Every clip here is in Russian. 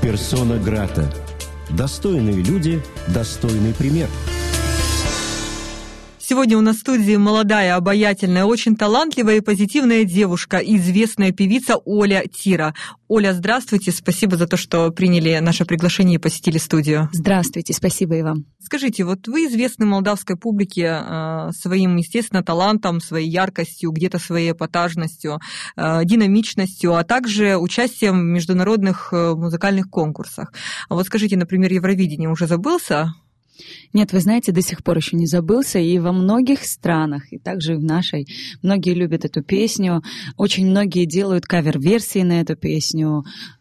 Персона грата. Достойные люди, достойный пример. Сегодня у нас в студии молодая, обаятельная, очень талантливая и позитивная девушка, известная певица Оля Тира. Оля, здравствуйте, спасибо за то, что приняли наше приглашение и посетили студию. Здравствуйте, спасибо и вам. Скажите, вот вы известны молдавской публике своим, естественно, талантом, своей яркостью, где-то своей эпатажностью, динамичностью, а также участием в международных музыкальных конкурсах. А вот скажите, например, Евровидение уже забылся? Нет, вы знаете, до сих пор еще не забылся, и во многих странах, и также и в нашей, многие любят эту песню, очень многие делают кавер-версии на эту песню,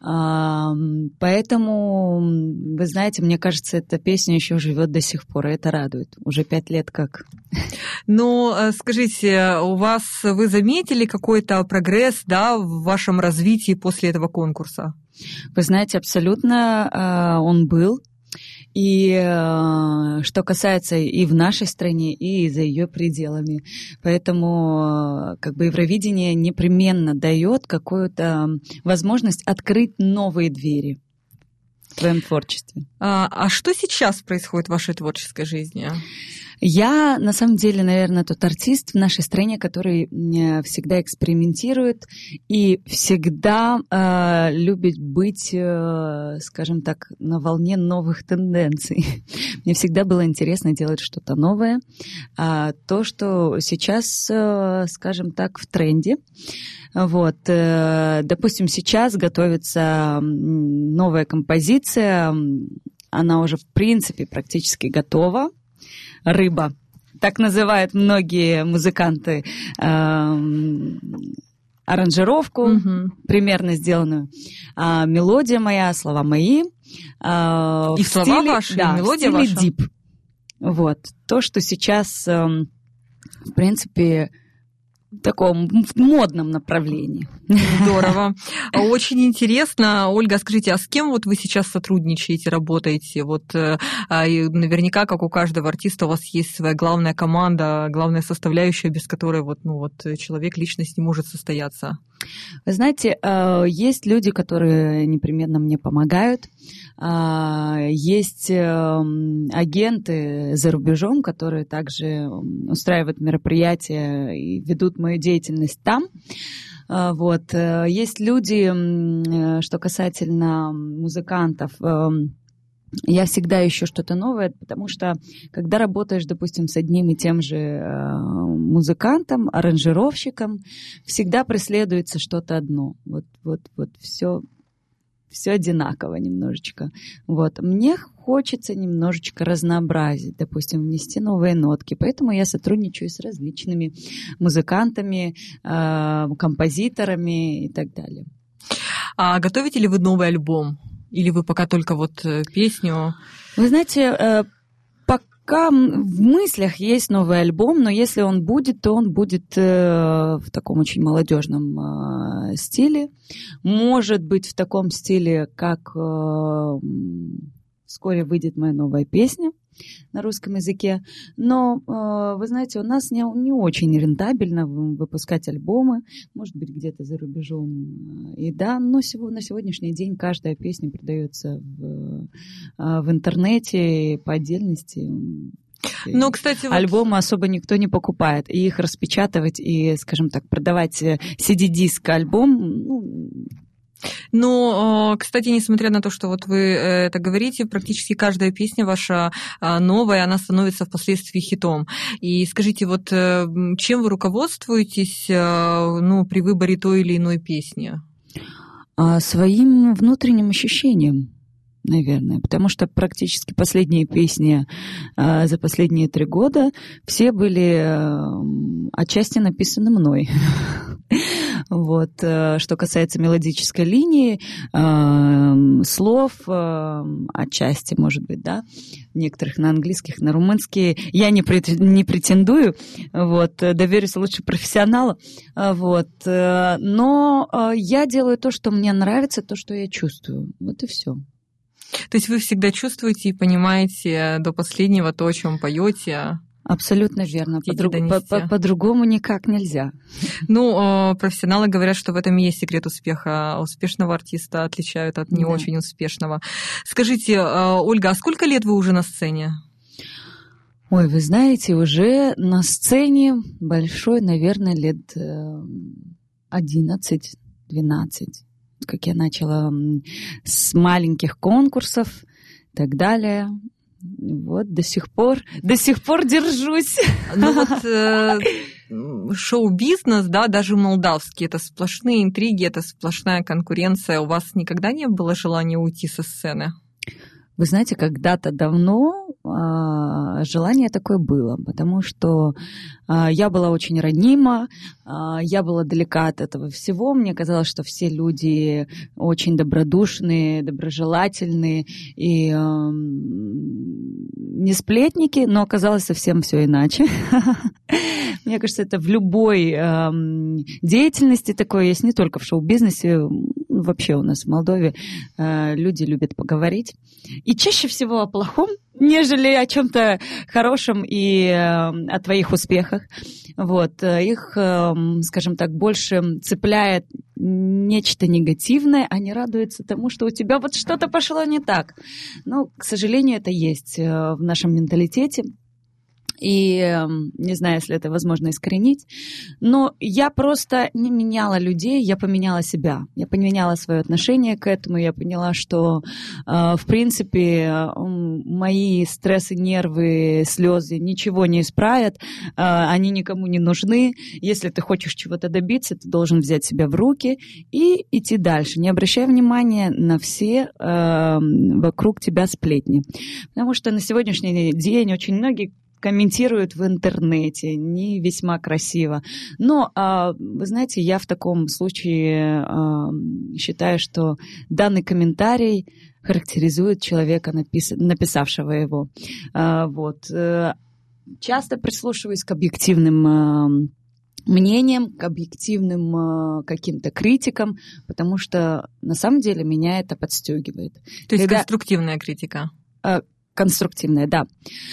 поэтому, вы знаете, мне кажется, эта песня еще живет до сих пор, и это радует, уже 5 лет как. Ну, скажите, вы заметили какой-то прогресс, да, в вашем развитии после этого конкурса? Вы знаете, абсолютно он был. И что касается и в нашей стране, и за ее пределами. Поэтому как бы Евровидение непременно дает какую-то возможность открыть новые двери в твоем творчестве. А что сейчас происходит в вашей творческой жизни? Я, на самом деле, наверное, тот артист в нашей стране, который всегда экспериментирует и всегда любит быть, скажем так, на волне новых тенденций. Мне всегда было интересно делать что-то новое. То, что сейчас, скажем так, в тренде. Вот. Допустим, сейчас готовится новая композиция. Она уже, в принципе, практически готова. «Рыба». Так называют многие музыканты аранжировку, примерно сделанную. Мелодия моя, слова мои. И слова ваши, да, мелодия в стиле ваша? дип. Вот. То, что сейчас, в принципе, в таком модном направлении. Здорово. Очень интересно. Ольга, скажите, а с кем вот вы сейчас сотрудничаете, работаете? Вот наверняка, как у каждого артиста, у вас есть своя главная команда, главная составляющая, без которой человек, личность не может состояться. Вы знаете, есть люди, которые непременно мне помогают. Есть агенты за рубежом, которые также устраивают мероприятия и ведут мою деятельность там. Вот. Есть люди, что касательно музыкантов, я всегда ищу что-то новое, потому что, когда работаешь, допустим, с одним и тем же музыкантом, аранжировщиком, всегда преследуется что-то одно. Вот все одинаково немножечко. Вот. Мне хочется немножечко разнообразить, допустим, внести новые нотки. Поэтому я сотрудничаю с различными музыкантами, композиторами и так далее. А готовите ли вы новый альбом? Или вы пока только песню? Вы знаете, пока в мыслях есть новый альбом, но если он будет, то он будет в таком очень молодежном стиле. Может быть, в таком стиле, как вскоре выйдет моя новая песня на русском языке. Но, вы знаете, у нас не очень рентабельно выпускать альбомы, может быть, где-то за рубежом. И да, но на сегодняшний день каждая песня продается в интернете по отдельности. Но, кстати, альбомы особо никто не покупает. И их распечатывать и, скажем так, продавать CD-диск альбом, Но, кстати, несмотря на то, что вы это говорите, практически каждая песня ваша новая, она становится впоследствии хитом. И скажите, чем вы руководствуетесь при выборе той или иной песни? Своим внутренним ощущением, наверное, потому что практически последние песни за последние 3 года все были отчасти написаны мной. Вот. Что касается мелодической линии, слов, отчасти, может быть, да, некоторых на английских, на румынские, я не претендую, доверюсь лучше профессионалу, но я делаю то, что мне нравится, то, что я чувствую, вот и все. То есть вы всегда чувствуете и понимаете до последнего то, о чем поете? Абсолютно верно. По-другому никак нельзя. Ну, профессионалы говорят, что в этом и есть секрет успеха. Успешного артиста отличают от не очень успешного. Скажите, Ольга, а сколько лет вы уже на сцене? Ой, вы знаете, уже на сцене большой, наверное, лет 11-12. Как я начала с маленьких конкурсов и так далее. Вот до сих пор держусь. Ну вот шоу-бизнес, да, даже молдавский, это сплошные интриги, это сплошная конкуренция. У вас никогда не было желания уйти со сцены? Вы знаете, когда-то давно желание такое было, потому что я была очень ранима, я была далека от этого всего. Мне казалось, что все люди очень добродушные, доброжелательные и не сплетники, но оказалось совсем все иначе. Мне кажется, это в любой деятельности такое есть, не только в шоу-бизнесе. Вообще у нас в Молдове люди любят поговорить. И чаще всего о плохом, нежели о чем-то хорошем и о твоих успехах. Вот. Их, скажем так, больше цепляет нечто негативное, а не радуются тому, что у тебя вот что-то пошло не так. Но, к сожалению, это есть в нашем менталитете. И не знаю, если это возможно искоренить, но я просто не меняла людей, я поменяла себя. Я поменяла свое отношение к этому, я поняла, что, в принципе, мои стрессы, нервы, слезы ничего не исправят, они никому не нужны. Если ты хочешь чего-то добиться, ты должен взять себя в руки и идти дальше, не обращая внимания на все вокруг тебя сплетни. Потому что на сегодняшний день очень многие комментируют в интернете, не весьма красиво. Но, вы знаете, я в таком случае считаю, что данный комментарий характеризует человека, написавшего его. Вот. Часто прислушиваюсь к объективным мнениям, к объективным каким-то критикам, потому что на самом деле меня это подстегивает. То есть конструктивная критика? Конструктивная, да.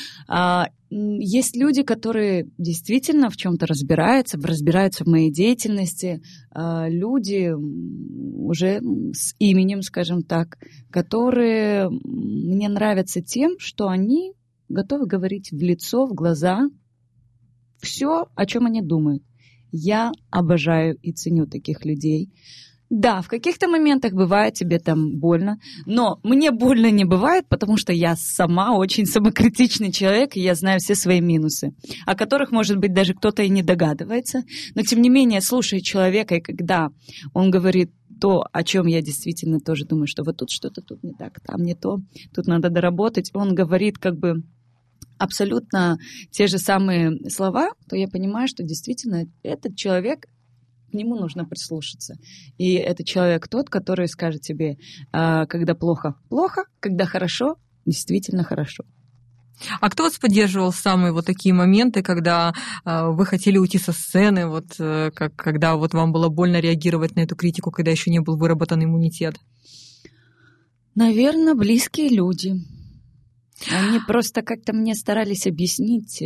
Есть люди, которые действительно в чем-то разбираются в моей деятельности, люди уже с именем, скажем так, которые мне нравятся тем, что они готовы говорить в лицо, в глаза все, о чем они думают. Я обожаю и ценю таких людей. Да, в каких-то моментах бывает тебе там больно, но мне больно не бывает, потому что я сама очень самокритичный человек, и я знаю все свои минусы, о которых, может быть, даже кто-то и не догадывается. Но, тем не менее, слушая человека, и когда он говорит то, о чем я действительно тоже думаю, что вот тут что-то тут не так, там не то, тут надо доработать, он говорит как бы абсолютно те же самые слова, то я понимаю, что действительно этот человек, к нему нужно прислушаться. И это человек тот, который скажет тебе, когда плохо, плохо, когда хорошо, действительно хорошо. А кто вас поддерживал в самые вот такие моменты, когда вы хотели уйти со сцены, вот, когда вот вам было больно реагировать на эту критику, когда еще не был выработан иммунитет? Наверное, близкие люди. Они просто как-то мне старались объяснить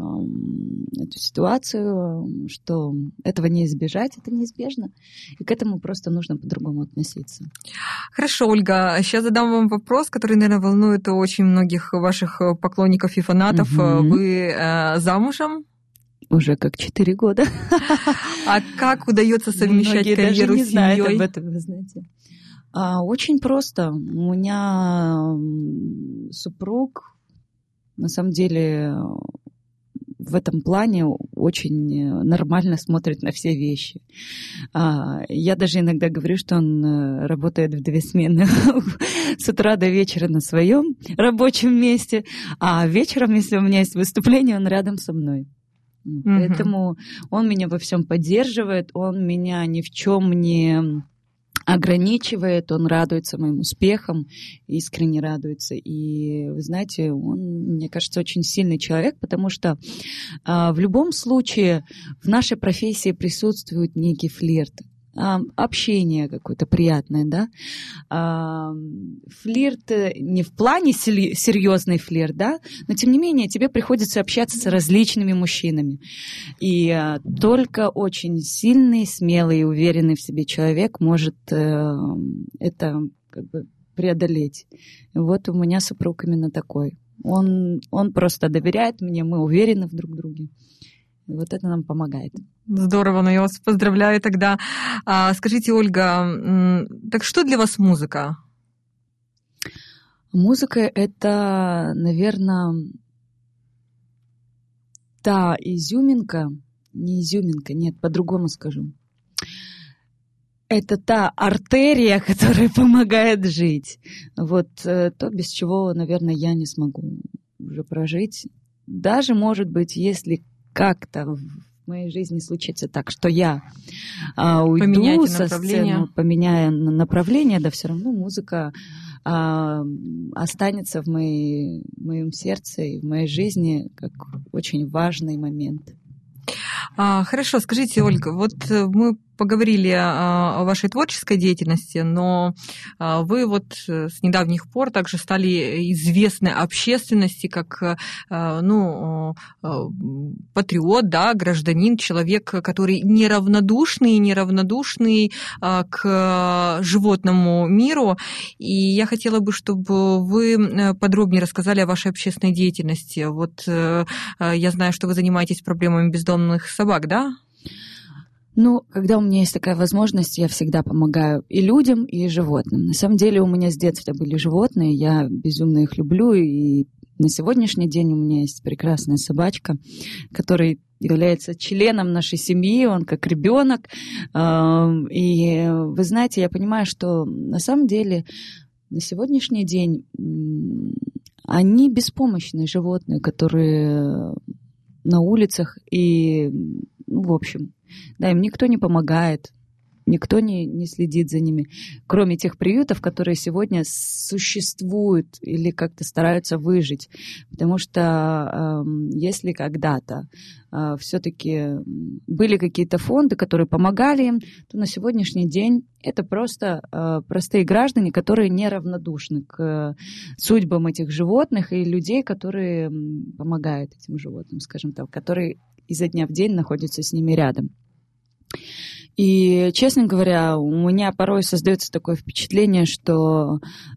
эту ситуацию, что этого не избежать, это неизбежно, и к этому просто нужно по-другому относиться. Хорошо, Ольга, сейчас задам вам вопрос, который, наверное, волнует очень многих ваших поклонников и фанатов. Вы замужем? Уже как 4 года. А как удается совмещать многие карьеру с семьей? Многие даже не знают об этом, вы знаете. Очень просто. У меня супруг, на самом деле, в этом плане очень нормально смотрит на все вещи. Я даже иногда говорю, что он работает в 2 смены с утра до вечера на своем рабочем месте, а вечером, если у меня есть выступление, он рядом со мной. Поэтому он меня во всем поддерживает, он меня ни в чем не ограничивает, он радуется моим успехам, искренне радуется. И, вы знаете, он, мне кажется, очень сильный человек, потому что в любом случае в нашей профессии присутствует некий флирт. общение какое-то приятное, да. Флирт не в плане серьезный флирт, да, но тем не менее тебе приходится общаться с различными мужчинами. И только очень сильный, смелый и уверенный в себе человек может это как бы преодолеть. Вот у меня супруг именно такой. Он просто доверяет мне, мы уверены в друг друге. И вот это нам помогает. Здорово, но я вас поздравляю тогда. Скажите, Ольга, так что для вас музыка? Музыка — это, наверное, та изюминка, нет, по-другому скажу. Это та артерия, которая помогает жить. Вот то, без чего, наверное, я не смогу уже прожить. Даже, может быть, если как-то в моей жизни случится так, что я уйду со сцены, поменяю направление, да все равно музыка останется в моем сердце и в моей жизни как очень важный момент. Хорошо, скажите, Ольга, вот мы поговорили о вашей творческой деятельности, но вы вот с недавних пор также стали известны общественности как патриот, да, гражданин, человек, который неравнодушный к животному миру. И я хотела бы, чтобы вы подробнее рассказали о вашей общественной деятельности. Вот я знаю, что вы занимаетесь проблемами бездомных собак, да? Когда у меня есть такая возможность, я всегда помогаю и людям, и животным. На самом деле у меня с детства были животные, я безумно их люблю, и на сегодняшний день у меня есть прекрасная собачка, который является членом нашей семьи, он как ребенок. И вы знаете, я понимаю, что на самом деле на сегодняшний день они беспомощные животные, которые на улицах и, в общем, да, им никто не помогает, никто не следит за ними, кроме тех приютов, которые сегодня существуют или как-то стараются выжить. Потому что если когда-то все-таки были какие-то фонды, которые помогали им, то на сегодняшний день это просто простые граждане, которые неравнодушны к судьбам этих животных и людей, которые помогают этим животным, скажем так, которые изо дня в день находятся с ними рядом. И, честно говоря, у меня порой создается такое впечатление, что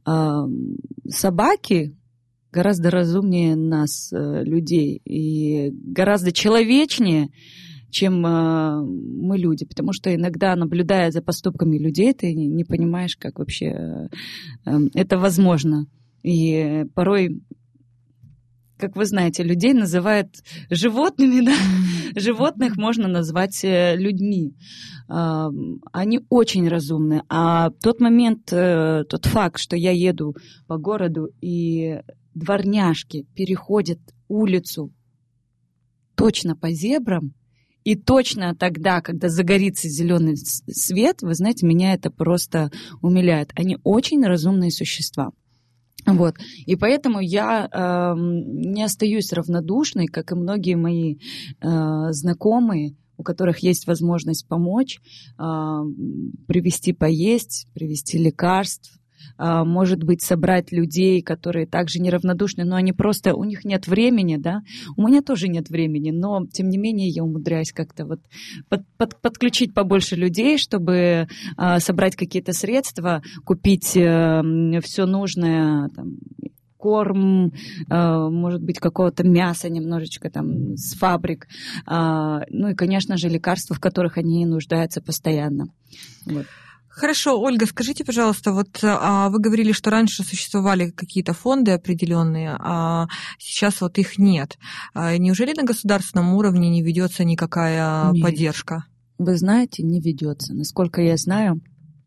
собаки гораздо разумнее нас, людей, и гораздо человечнее, чем мы, люди. Потому что иногда, наблюдая за поступками людей, ты не понимаешь, как вообще это возможно. И порой, как вы знаете, людей называют животными, да? Животных можно назвать людьми. Они очень разумны. А тот факт, что я еду по городу, и дворняжки переходят улицу точно по зебрам, и точно тогда, когда загорится зеленый свет, вы знаете, меня это просто умиляет. Они очень разумные существа. Вот. И поэтому я не остаюсь равнодушной, как и многие мои знакомые, у которых есть возможность помочь, привезти поесть, привезти лекарств, может быть, собрать людей, которые также неравнодушны, но они просто, у них нет времени, да. У меня тоже нет времени, но, тем не менее, я умудряюсь как-то вот подключить побольше людей, чтобы собрать какие-то средства, купить все нужное, там, корм, может быть, какого-то мяса немножечко там с фабрик, ну и, конечно же, лекарства, в которых они нуждаются постоянно. Вот. Хорошо, Ольга, скажите, пожалуйста, вот вы говорили, что раньше существовали какие-то фонды определенные, а сейчас вот их нет. Неужели на государственном уровне не ведется никакая поддержка? Вы знаете, не ведется. Насколько я знаю,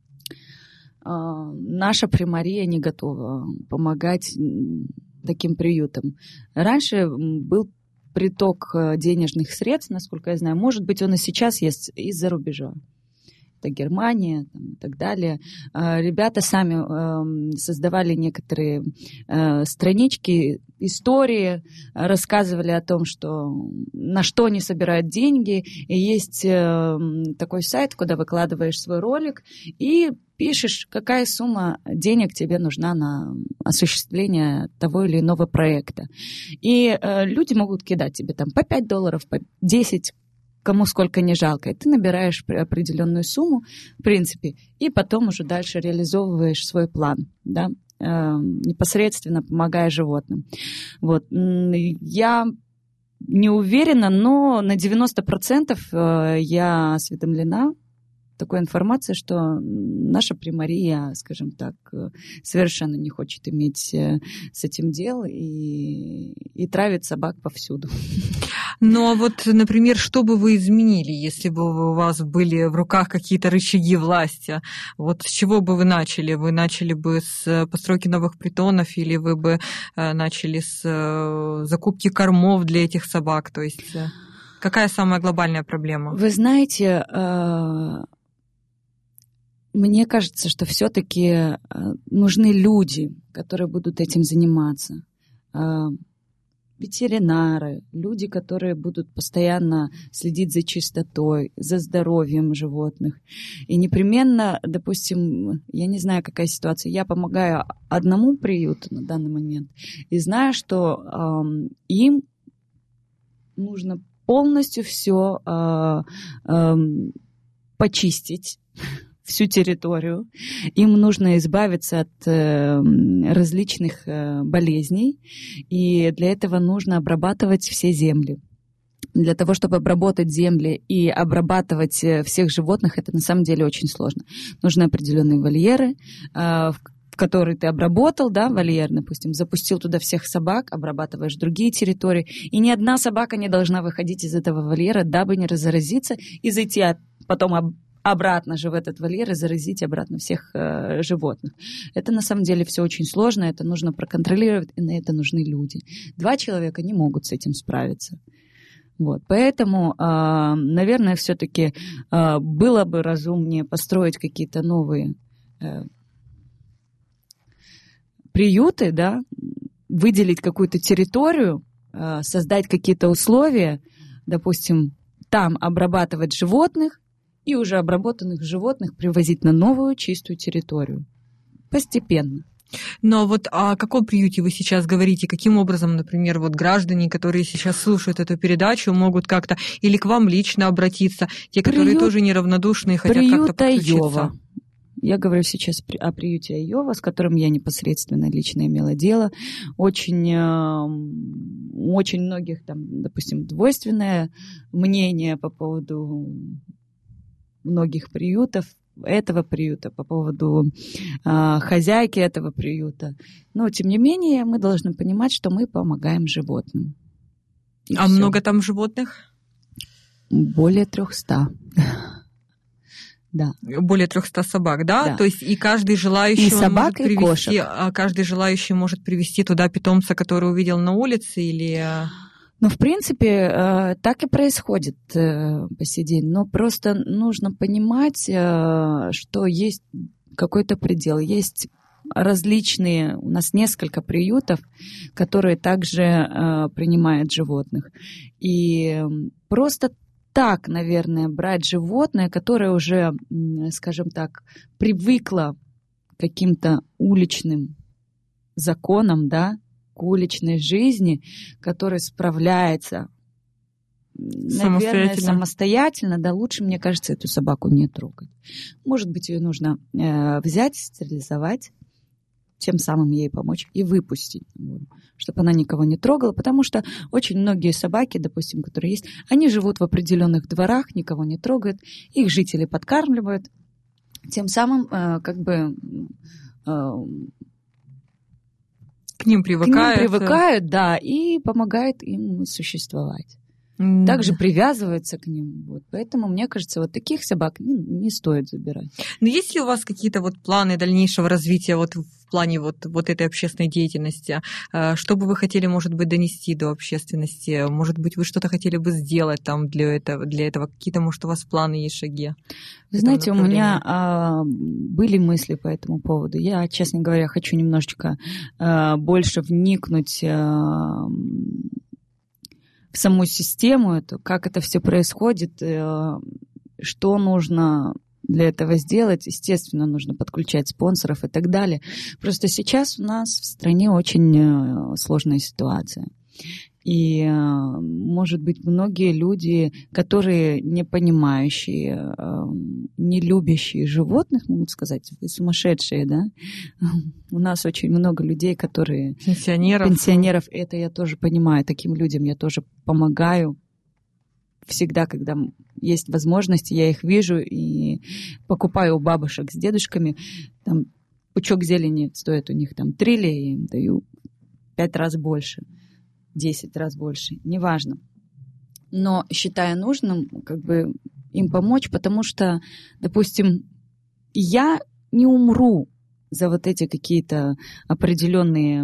наша примария не готова помогать таким приютам. Раньше был приток денежных средств, насколько я знаю. Может быть, он и сейчас есть из-за рубежа. это Германия там, и так далее. Ребята сами создавали некоторые странички, истории, рассказывали о том, на что они собирают деньги. И есть такой сайт, куда выкладываешь свой ролик и пишешь, какая сумма денег тебе нужна на осуществление того или иного проекта. И люди могут кидать тебе там по $5, по 10, кому сколько не жалко. И ты набираешь определенную сумму, в принципе, и потом уже дальше реализовываешь свой план, да, непосредственно помогая животным. Вот. Я не уверена, но на 90% я осведомлена такой информацией, что наша примария, скажем так, совершенно не хочет иметь с этим дело и травит собак повсюду. Ну, а вот, например, что бы вы изменили, если бы у вас были в руках какие-то рычаги власти? Вот с чего бы вы начали? Вы начали бы с постройки новых притонов или вы бы начали с закупки кормов для этих собак? То есть какая самая глобальная проблема? Вы знаете, мне кажется, что все-таки нужны люди, которые будут этим заниматься. Ветеринары, люди, которые будут постоянно следить за чистотой, за здоровьем животных. И непременно, допустим, я не знаю, какая ситуация, я помогаю одному приюту на данный момент и знаю, что им нужно полностью все почистить, всю территорию. Им нужно избавиться от различных болезней, и для этого нужно обрабатывать все земли. Для того, чтобы обработать земли и обрабатывать всех животных, это на самом деле очень сложно. Нужны определенные вольеры, в которые ты обработал, да, вольер, допустим, запустил туда всех собак, обрабатываешь другие территории, и ни одна собака не должна выходить из этого вольера, дабы не разразиться и зайти потом обратно же в этот вольер и заразить обратно всех животных. Это на самом деле все очень сложно, это нужно проконтролировать, и на это нужны люди. 2 человека не могут с этим справиться. Вот. Поэтому, наверное, все-таки было бы разумнее построить какие-то новые приюты, да, выделить какую-то территорию, создать какие-то условия, допустим, там обрабатывать животных, и уже обработанных животных привозить на новую чистую территорию. Постепенно. Но вот о каком приюте вы сейчас говорите? Каким образом, например, вот граждане, которые сейчас слушают эту передачу, могут как-то или к вам лично обратиться, те, которые тоже неравнодушны и хотят как-то подключиться? Айова. Я говорю сейчас о приюте Айова, с которым я непосредственно лично имела дело. Очень многих там, допустим, двойственное мнение по поводу многих приютов, этого приюта, по поводу хозяйки этого приюта. Но, тем не менее, мы должны понимать, что мы помогаем животным. И а всё. Много там животных? Более 300. Да. Более 300 собак, да? Да. То есть и каждый желающий и собак, может и привести, кошек. Каждый желающий может привести туда питомца, который увидел на улице, или... Ну, в принципе, так и происходит по сей день. Но просто нужно понимать, что есть какой-то предел. Есть различные, у нас несколько приютов, которые также принимают животных. И просто так, наверное, брать животное, которое уже, скажем так, привыкло к каким-то уличным законам, да, к уличной жизни, которая справляется, наверное, самостоятельно, да, лучше, мне кажется, эту собаку не трогать. Может быть, ее нужно взять, стерилизовать, тем самым ей помочь и выпустить, чтобы она никого не трогала, потому что очень многие собаки, допустим, которые есть, они живут в определенных дворах, никого не трогают, их жители подкармливают, тем самым как бы... К ним привыкают, да, и помогает им существовать. Также привязывается к ним. Вот. Поэтому, мне кажется, вот таких собак не стоит забирать. Но есть ли у вас какие-то вот планы дальнейшего развития вот плане вот этой общественной деятельности? Что бы вы хотели, может быть, донести до общественности? Может быть, вы что-то хотели бы сделать там для этого? Какие-то, может, у вас планы есть, шаги? Вы знаете, у меня были мысли по этому поводу. Я, честно говоря, хочу немножечко больше вникнуть в саму систему эту, как это все происходит, что нужно для этого сделать. Естественно, нужно подключать спонсоров и так далее. Просто сейчас у нас в стране очень сложная ситуация. И, может быть, многие люди, которые не понимающие, не любящие животных, могут сказать, вы сумасшедшие, да? У нас очень много людей, которые... Пенсионеров. Это я тоже понимаю. Таким людям я тоже помогаю. Всегда, когда есть возможности, я их вижу и покупаю у бабушек с дедушками. Там пучок зелени стоит у них там 3 лея, я им даю 5 раз больше, 10 раз больше, неважно. Но считаю нужным как бы им помочь, потому что, допустим, я не умру за вот эти какие-то определенные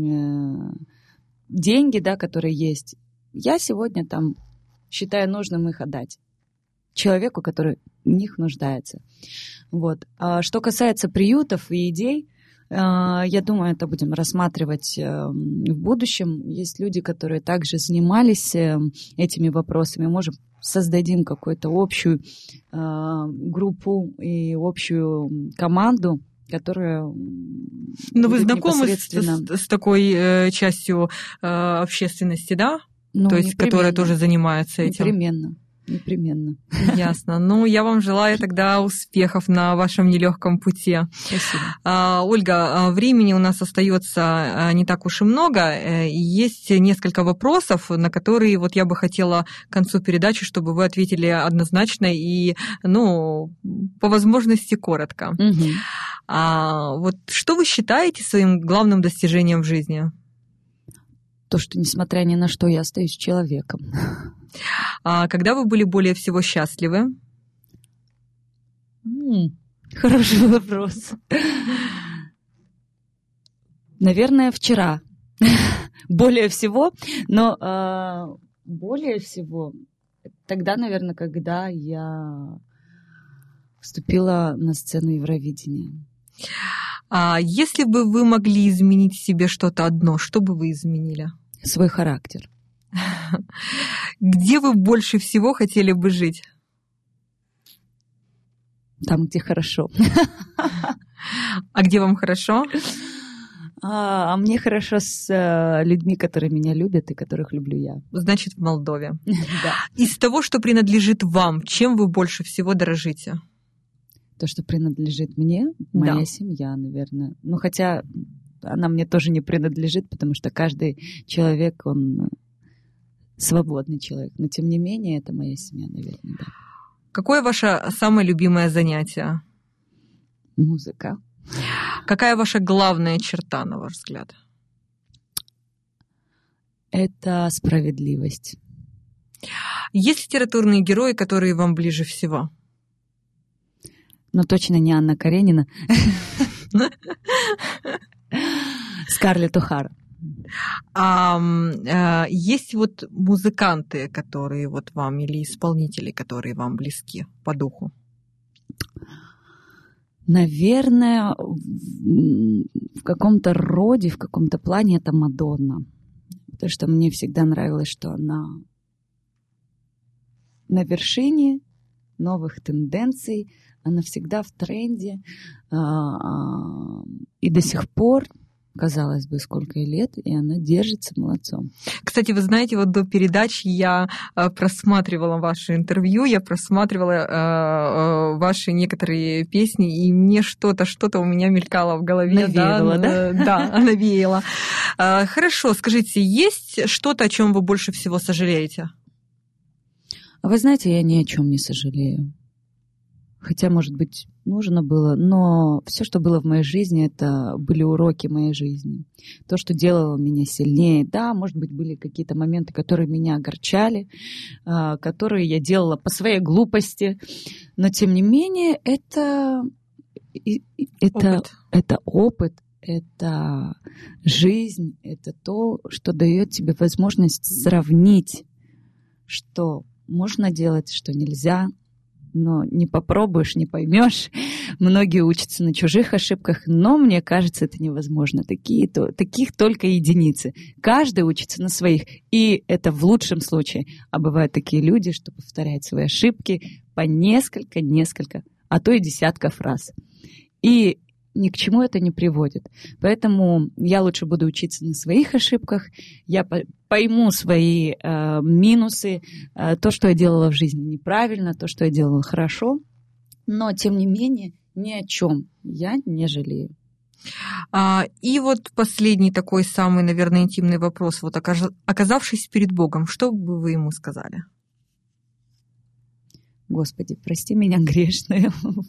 деньги, да, которые есть. Я сегодня там считаю нужным их отдать человеку, который в них нуждается. Вот. А что касается приютов и идей, я думаю, это будем рассматривать в будущем. Есть люди, которые также занимались этими вопросами. Может, создадим какую-то общую группу и общую команду, которая... Но вы знакомы с такой частью общественности, да? Ну, то есть, которая тоже занимается этим? Непременно. Ясно. Ну, я вам желаю тогда успехов на вашем нелегком пути. Спасибо. Ольга, времени у нас остается не так уж и много. Есть несколько вопросов, на которые вот я бы хотела к концу передачи, чтобы вы ответили однозначно и, по возможности коротко. Угу. Вот что вы считаете своим главным достижением в жизни? То, что, несмотря ни на что, я остаюсь человеком. А когда вы были более всего счастливы? Хороший вопрос. Наверное, вчера. Более всего. Но более всего тогда, наверное, когда я вступила на сцену Евровидения. Если бы вы могли изменить в себе что-то одно, что бы вы изменили? Свой характер. Где вы больше всего хотели бы жить? Там, где хорошо. А где вам хорошо? А мне хорошо с людьми, которые меня любят и которых люблю я. Значит, в Молдове. Да. Из того, что принадлежит вам, чем вы больше всего дорожите? То, что принадлежит мне, моя семья, наверное. Хотя она мне тоже не принадлежит, потому что каждый человек, он свободный человек. Но, тем не менее, это моя семья, наверное, да. Какое ваше самое любимое занятие? Музыка. Какая ваша главная черта, на ваш взгляд? Это справедливость. Есть литературные герои, которые вам ближе всего? Но точно не Анна Каренина. Скарлетт О'Хара. Есть вот музыканты, которые вот вам, или исполнители, которые вам близки по духу? Наверное, в каком-то роде, в каком-то плане это Мадонна. Потому что мне всегда нравилось, что она на вершине новых тенденций, она всегда в тренде. И до сих пор, казалось бы, сколько ей лет, и она держится молодцом. Кстати, вы знаете, вот до передачи я просматривала ваше интервью, я просматривала ваши некоторые песни, и мне что-то у меня мелькало в голове. Навеяло, да? Да, навеяло. Хорошо, скажите, есть что-то, о чем вы больше всего сожалеете? Вы знаете, я ни о чем не сожалею. Хотя, может быть, нужно было, но все, что было в моей жизни, это были уроки моей жизни. То, что делало меня сильнее. Да, может быть, были какие-то моменты, которые меня огорчали, которые я делала по своей глупости. Но, тем не менее, это опыт, это жизнь, это то, что дает тебе возможность сравнить, что можно делать, что нельзя, но не попробуешь, не поймешь. Многие учатся на чужих ошибках, но мне кажется, это невозможно. Таких только единицы. Каждый учится на своих, и это в лучшем случае. А бывают такие люди, что повторяют свои ошибки по несколько, а то и десятков раз. И ни к чему это не приводит. Поэтому я лучше буду учиться на своих ошибках, я пойму свои минусы, то, что я делала в жизни неправильно, то, что я делала хорошо, но, тем не менее, ни о чем я не жалею. И вот последний такой самый, наверное, интимный вопрос. Вот оказавшись перед Богом, что бы вы ему сказали? Господи, прости меня грешную.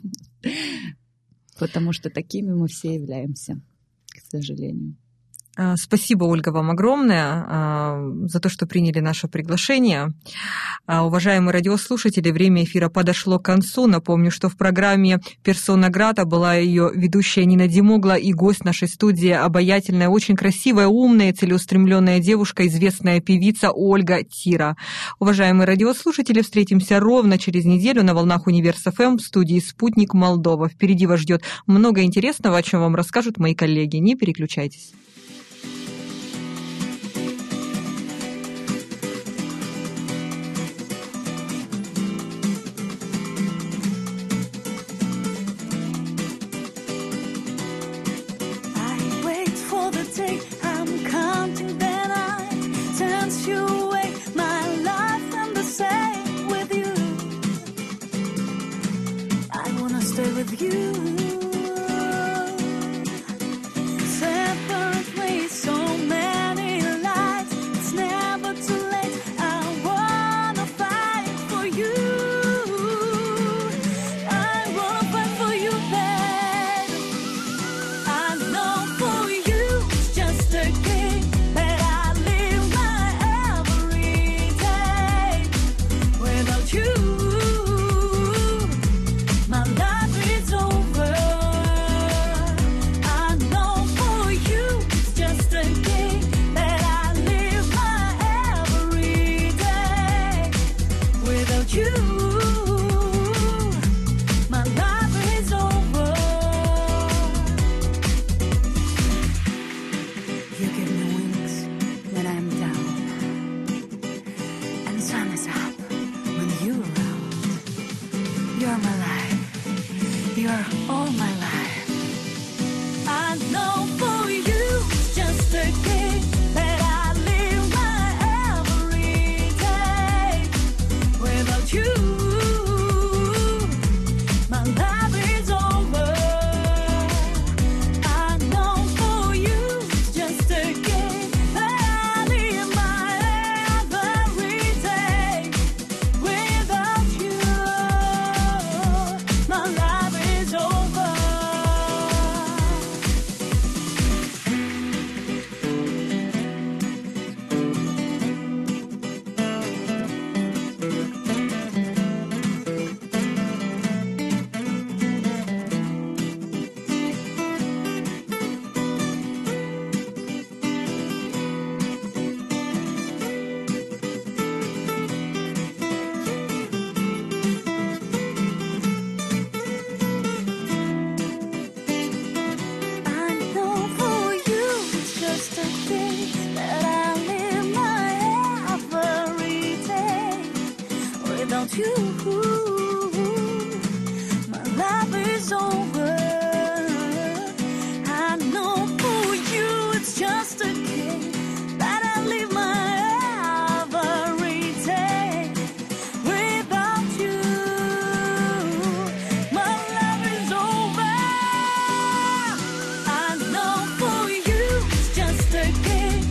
Потому что такими мы все являемся, к сожалению. Спасибо, Ольга, вам огромное за то, что приняли наше приглашение. Уважаемые радиослушатели, время эфира подошло к концу. Напомню, что в программе «Персона Грата» была ее ведущая Нина Димогла и гость нашей студии обаятельная, очень красивая, умная, целеустремленная девушка, известная певица Ольга Тира. Уважаемые радиослушатели, встретимся ровно через неделю на волнах Универс ФМ в студии «Спутник Молдова». Впереди вас ждет много интересного, о чем вам расскажут мои коллеги. Не переключайтесь. With you, separately, so many lights. It's never too late. I wanna fight for you. I wanna fight for you, babe. I know for you, it's just a game that I live my every day. Without you.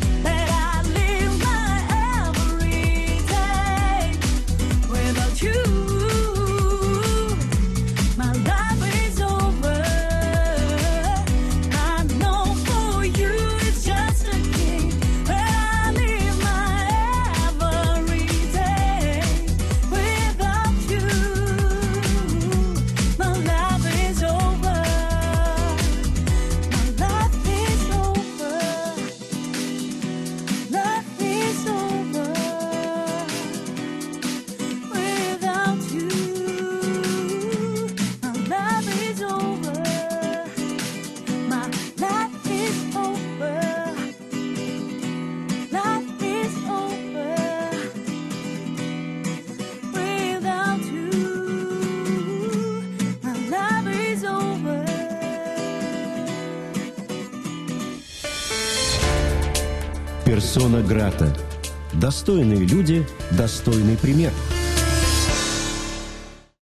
You Персона грата. Достойные люди, достойный пример.